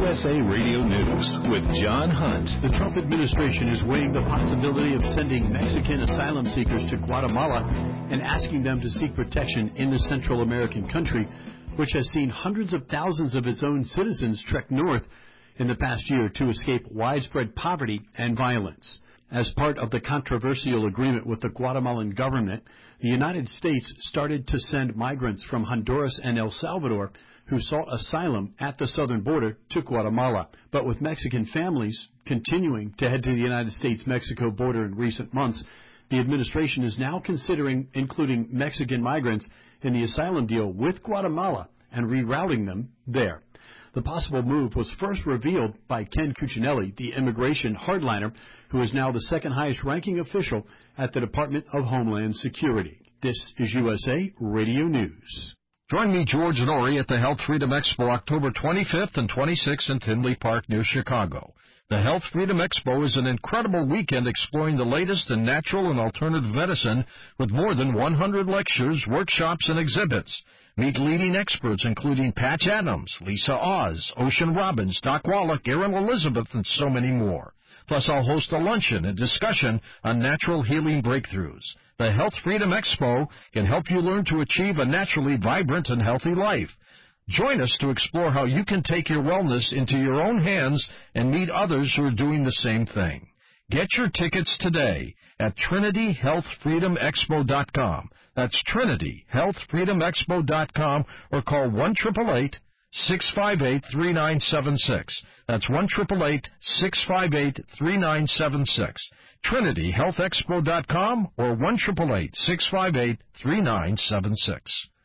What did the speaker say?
USA Radio News with John Hunt. The Trump administration is weighing the possibility of sending Mexican asylum seekers to Guatemala and asking them to seek protection in the Central American country, which has seen hundreds of thousands of its own citizens trek north in the past year to escape widespread poverty and violence. As part of the controversial agreement with the Guatemalan government, the United States started to send migrants from Honduras and El Salvador who sought asylum at the southern border to Guatemala. But with Mexican families continuing to head to the United States-Mexico border in recent months, the administration is now considering including Mexican migrants in the asylum deal with Guatemala and rerouting them there. The possible move was first revealed by Ken Cuccinelli, the immigration hardliner, who is now the second highest ranking official at the Department of Homeland Security. This is USA Radio News. Join me, George Norrie, at the Health Freedom Expo October 25th and 26th in Tinley Park near Chicago. The Health Freedom Expo is an incredible weekend exploring the latest in natural and alternative medicine with more than 100 lectures, workshops, and exhibits. Meet leading experts including Patch Adams, Lisa Oz, Ocean Robbins, Doc Wallach, Erin Elizabeth, and so many more. Plus, I'll host a luncheon and discussion on natural healing breakthroughs. The Health Freedom Expo can help you learn to achieve a naturally vibrant and healthy life. Join us to explore how you can take your wellness into your own hands and meet others who are doing the same thing. Get your tickets today at TrinityHealthFreedomExpo.com. That's TrinityHealthFreedomExpo.com, or call 1-888-658-3976. That's 1-888-658-3976. TrinityHealthExpo.com or 1-888-658-3976.